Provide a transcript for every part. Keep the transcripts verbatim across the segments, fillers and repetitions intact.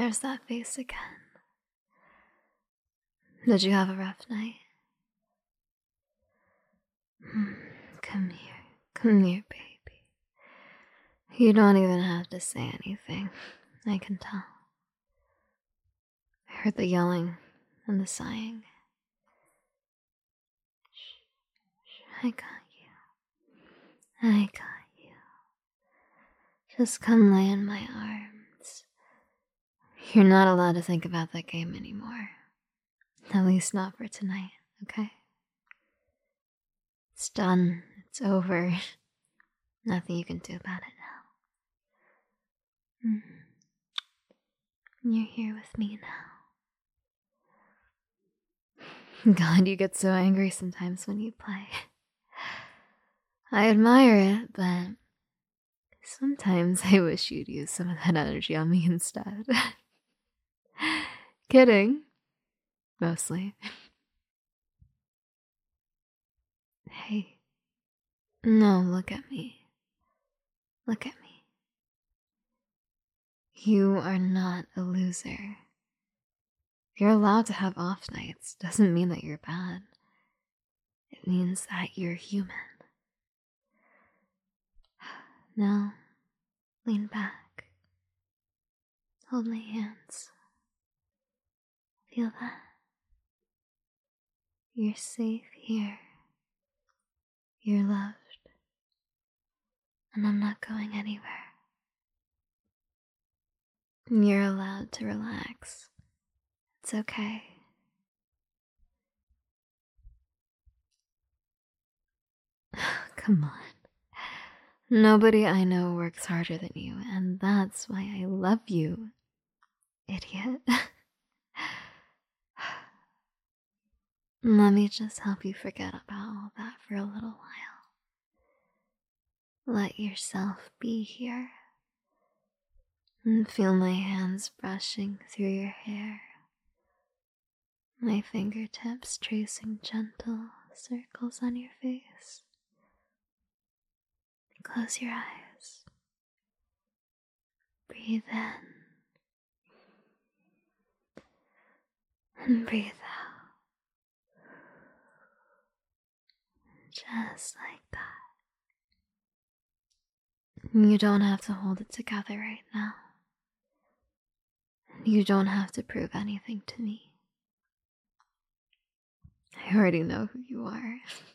There's that face again. Did you have a rough night? Hmm, Come here. Come here, baby. You don't even have to say anything. I can tell. I heard the yelling and the sighing. Shh, I got you. I got you. Just come lay in my arms. You're not allowed to think about that game anymore. At least not for tonight, okay? It's done. It's over. Nothing you can do about it now. Mm. You're here with me now. God, you get so angry sometimes when you play. I admire it, but sometimes I wish you'd use some of that energy on me instead. Kidding. Mostly. Hey. No, look at me. Look at me. You are not a loser. You're allowed to have off nights. Doesn't mean that you're bad. It means that you're human. Now, lean back. Hold my hands. Feel that? You're safe here. You're loved. And I'm not going anywhere. You're allowed to relax. It's okay. Come on. Nobody I know works harder than you, and that's why I love you, idiot. Let me just help you forget about all that for a little while. Let yourself be here. And feel my hands brushing through your hair. My fingertips tracing gentle circles on your face. Close your eyes. Breathe in. And breathe out. Just like that. You don't have to hold it together right now. You don't have to prove anything to me. I already know who you are.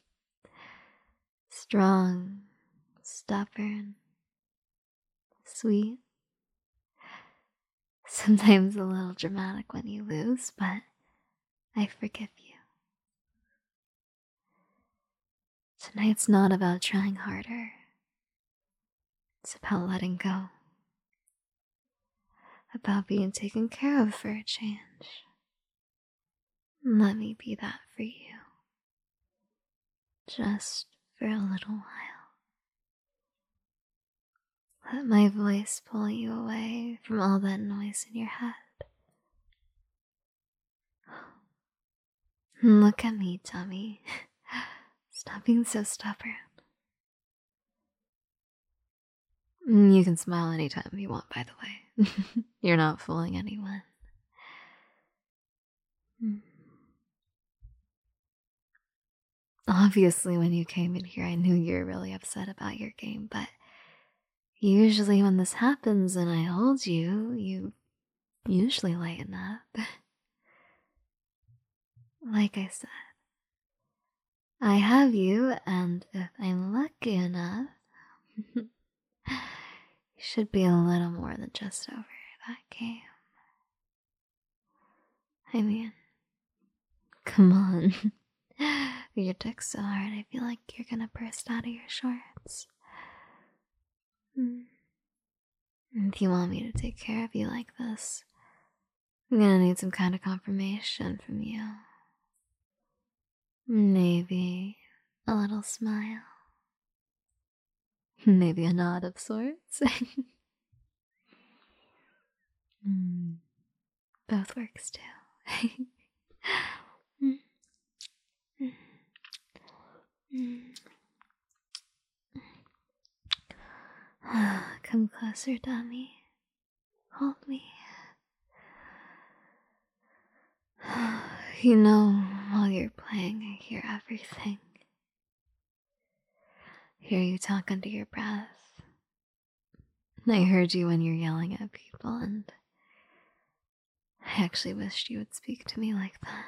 Strong, stubborn, sweet. Sometimes a little dramatic when you lose, but I forgive you. Tonight's not about trying harder. It's about letting go. About being taken care of for a change. Let me be that for you. Just for a little while. Let my voice pull you away from all that noise in your head. Look at me, Tommy. Stop being so stubborn. You can smile anytime you want, by the way. You're not fooling anyone. Obviously, when you came in here, I knew you were really upset about your game, but usually when this happens and I hold you, you usually lighten up. Like I said, I have you, and if I'm lucky enough, you should be a little more than just over that game. I mean, come on. Your dick's so hard, I feel like you're gonna burst out of your shorts. Mm. If you want me to take care of you like this, I'm gonna need some kind of confirmation from you. Maybe a little smile. Maybe a nod of sorts. mm. Both works too. mm. Mm. Mm. Come closer, dummy. Hold me. You know, while you're playing, I hear everything. Hear you talk under your breath. I heard you when you're yelling at people, and I actually wished you would speak to me like that.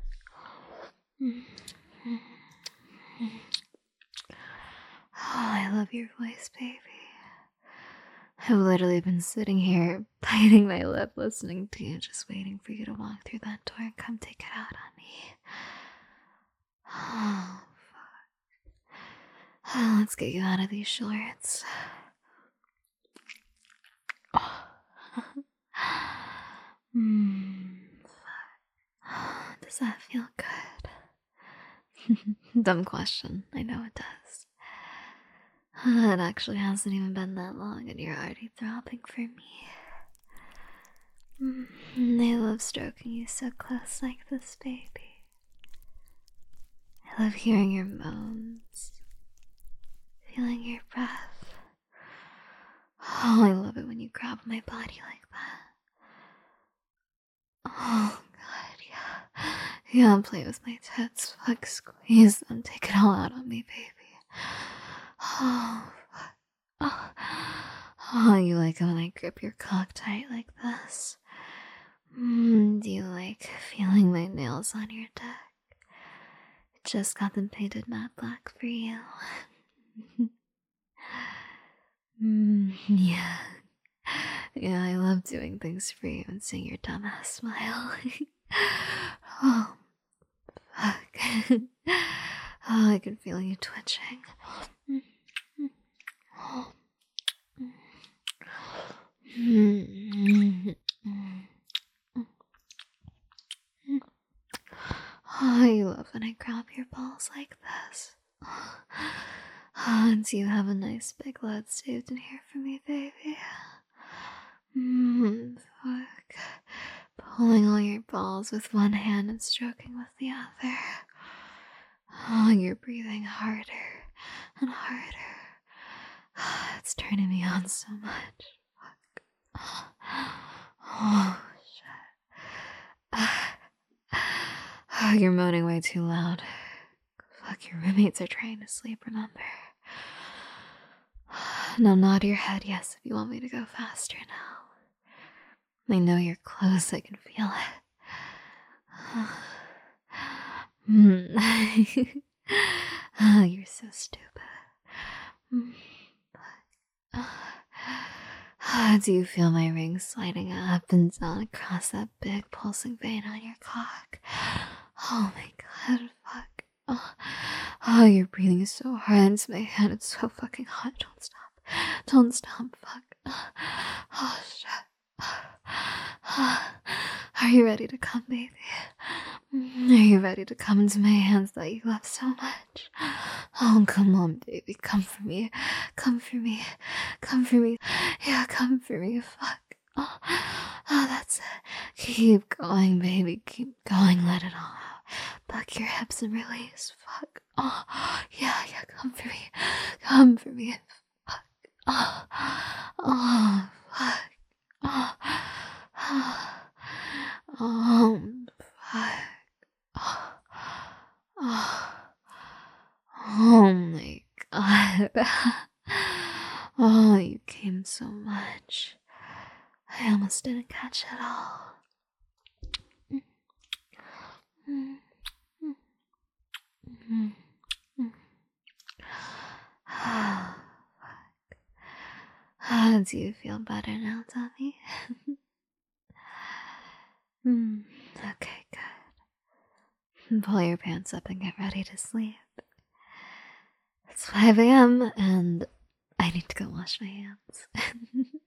Oh, I love your voice, baby. I've literally been sitting here, biting my lip, listening to you, just waiting for you to walk through that door and come take it out on me. Oh, fuck. Oh, let's get you out of these shorts. Oh. mm, fuck. Does that feel good? Dumb question. I know it does. It actually hasn't even been that long and you're already throbbing for me. Mm, I love stroking you so close like this, baby. I love hearing your moans, feeling your breath. Oh, I love it when you grab my body like that. Oh, God, yeah. Yeah, play with my tits, fuck, squeeze them, take it all out on me, baby. Oh, fuck. Oh, oh, you like it when I grip your cock tight like this? Mm, do you like feeling my nails on your dick? Just got them painted matte black for you. mm, yeah. Yeah, I love doing things for you and seeing your dumbass smile. oh, fuck. oh, I can feel you twitching. Oh, you love when I grab your balls like this. Oh, do you have a nice big load saved in here for me, baby? Mmm, fuck. Pulling all your balls with one hand and stroking with the other. Oh, you're breathing harder and harder. It's turning me on so much. Fuck. Oh, shit. Oh, you're moaning way too loud. Fuck, your roommates are trying to sleep, remember? Now nod your head yes if you want me to go faster now. I know you're close, I can feel it. mm. oh, you're so stupid. Mm. Oh, do you feel my ring sliding up and down across that big pulsing vein on your cock? Oh my god, fuck. Oh, oh you're breathing so hard into my head. It's so fucking hot. Don't stop. Don't stop, fuck. Oh, shit. Are you ready to come, baby? Are you ready to come into my hands that you love so much? Oh, come on, baby. Come for me. Come for me. Come for me. Yeah, come for me. Fuck. Oh, oh that's it. Keep going, baby. Keep going. Let it all out. Buck your hips and release. Fuck. Oh, yeah, yeah. Come for me. Come for me. Fuck. Oh, oh, fuck. Oh, oh, oh fuck. Oh, oh, oh my god. Oh, you came so much. I almost didn't catch it all. Oh, fuck. Oh, do you feel better now, Tommy? mm, okay, good. Pull your pants up and get ready to sleep. It's five a.m. and I need to go wash my hands.